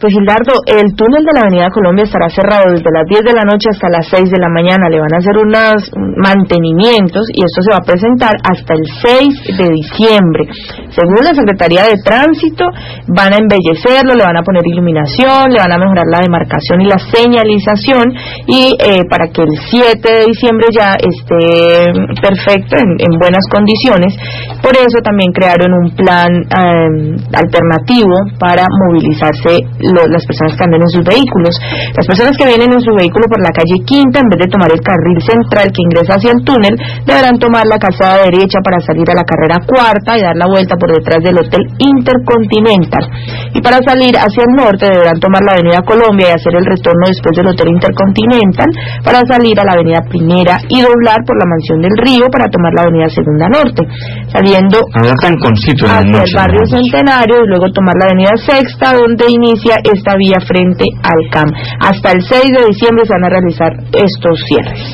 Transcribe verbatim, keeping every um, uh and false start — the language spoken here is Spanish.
Pues Gildardo, el túnel de la Avenida Colombia estará cerrado desde las diez de la noche hasta las seis de la mañana. Le van a hacer unos mantenimientos y esto se va a presentar hasta el seis de diciembre. Según la Secretaría de Tránsito, van a embellecerlo, le van a poner iluminación, le van a mejorar la demarcación y la señalización y eh, para que el siete de diciembre ya esté perfecto, en, en buenas condiciones. Por eso también crearon un plan eh, alternativo para movilizarse lo, las personas que andan en sus vehículos. Las personas que vienen en su vehículo por la calle Quinta, en vez de tomar el carril central que ingresa hacia el túnel, deberán tomar la calzada derecha para salir a la carrera cuarta y dar la vuelta por detrás del Hotel Intercontinental. Y para salir hacia el norte deberán tomar la Avenida Colombia y hacer el retorno después del Hotel Intercontinental para salir a la Avenida Primera y doblar por la Mansión del Río para tomar la Avenida Segunda Norte, saliendo hacia el barrio Centenario y luego tomar la Avenida Sexta, donde inicia esta vía frente al C A M. Hasta el seis de diciembre se van a realizar estos cierres.